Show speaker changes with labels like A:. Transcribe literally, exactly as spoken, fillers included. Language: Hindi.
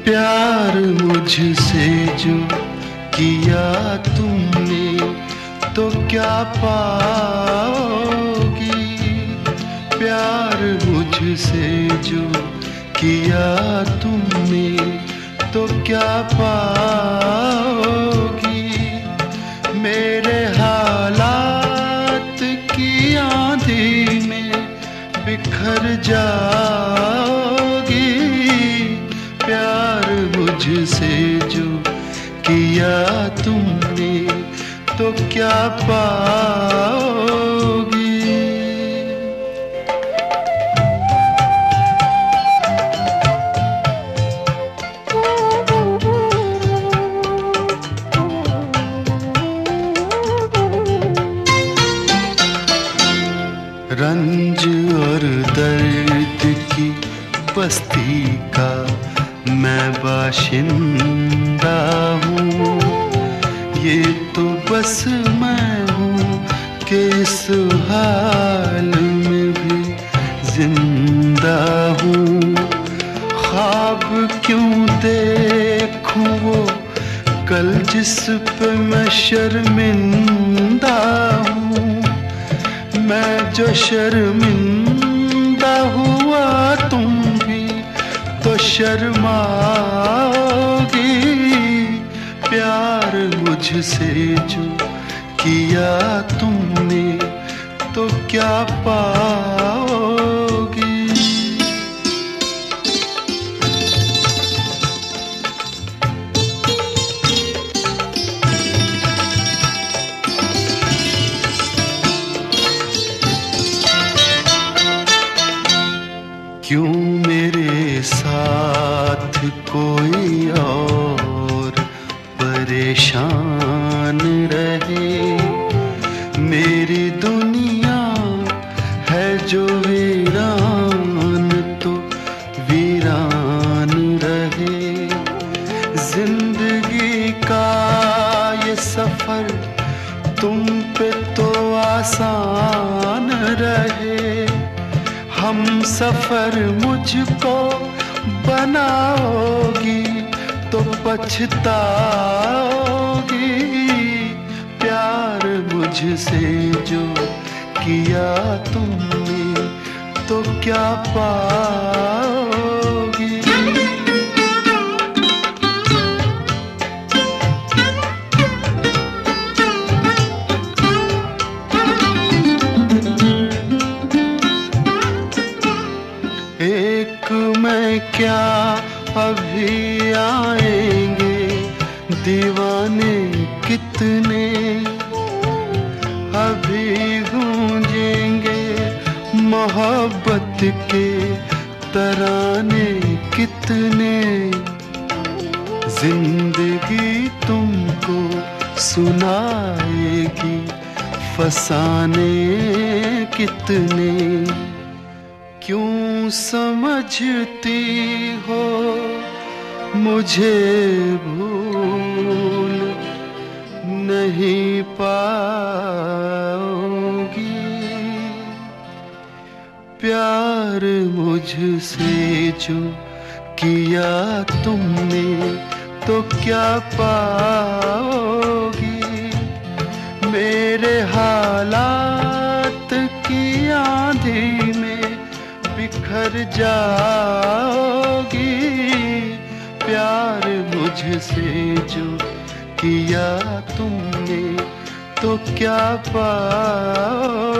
A: प्यार मुझसे जो किया तुमने तो क्या पाओगी। प्यार मुझसे जो किया तुमने तो क्या पाओगी। मेरे हालात की आंधी में बिखर जाओगी। प्यार मुझसे जो किया तुमने तो क्या पाओगी। रंज और दर्द की बस्ती का मैं बाशिंदा हूँ। ये तो बस मैं हूँ कि इस हाल में भी जिंदा हूँ। ख्वाब क्यों देखूँ वो कल जिस पे मैं शर्मिंदा हूँ। मैं जो शर्मिंदा हुआ तुम भी तो शर्माओगी। प्यार मुझसे जो किया तुमने तो क्या पाओगी। क्यों मेरे साथ कोई और परेशान रहे। मेरी दुनिया है जो वीरान तो वीरान रहे। जिंदगी का ये सफर तुम पे तो आसान रहे। हम सफर मुझको बनाओगी तो पछताओगी। प्यार मुझसे जो किया तुमने तो क्या पाओगी। एक मैं क्या अभी आएंगे दीवाने कितने। अभी गूंजेंगे मोहब्बत के तराने कितने। जिंदगी तुमको सुनाएगी फसाने कितने। क्यों समझती हो मुझे भूल नहीं पाओगी। प्यार मुझसे जो किया तुमने तो क्या पाओगी। मेरे हालात की आंधी में बिखर जाओगी। प्यार मुझसे जो किया तुमने तो क्या पाओगी।